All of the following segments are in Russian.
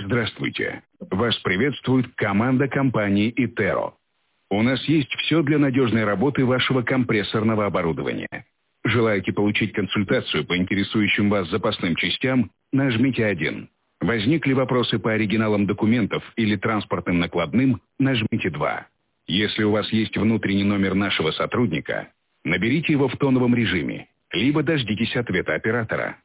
Здравствуйте. Вас приветствует команда компании «Итеро». У нас есть все для надежной работы вашего компрессорного оборудования. Желаете получить консультацию по интересующим вас запасным частям? Нажмите 1. Возникли вопросы по оригиналам документов или транспортным накладным? Нажмите 2. Если у вас есть внутренний номер нашего сотрудника, наберите его в тоновом режиме, либо дождитесь ответа оператора.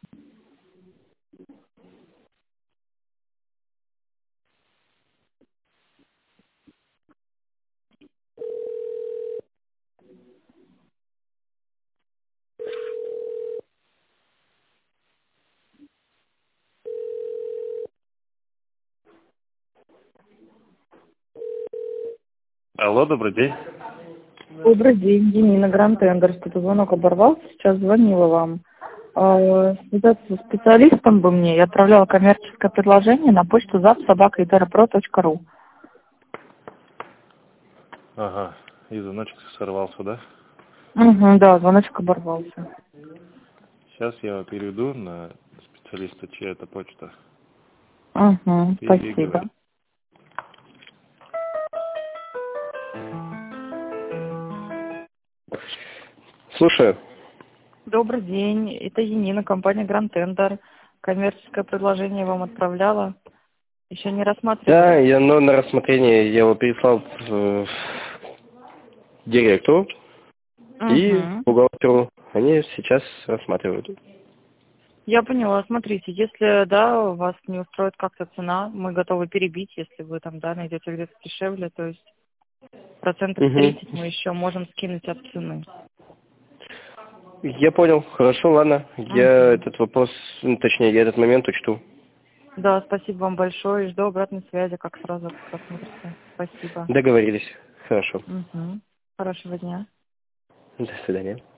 Алло, добрый день. Добрый день, Енина, Гранд Тендер. Что-то звонок оборвался, сейчас звонила вам. Связаться со специалистом бы мне. Я отправляла коммерческое предложение на почту zap@iterapro.ru. Ага, и звоночек сорвался, да? Угу, да, звоночек оборвался. Сейчас я его переведу на специалиста, чья это почта. Угу, И спасибо. говори. Слушаю. Добрый день, это Енина, компания Гранд Тендер. Коммерческое предложение вам отправляла. Еще не рассматривали? Да, на рассмотрение я его переслал директору и бухгалтеру. Они сейчас рассматривают. Я поняла. Смотрите, если, да, вас не устроит как-то цена, мы готовы перебить, если вы там, да, найдете где-то дешевле, то есть процентов 30 мы еще можем скинуть от цены. Я понял. Хорошо, ладно. Я этот вопрос, точнее, я этот момент учту. Да, спасибо вам большое и жду обратной связи, как сразу посмотрите. Спасибо. Договорились. Хорошо. Хорошего дня. До свидания.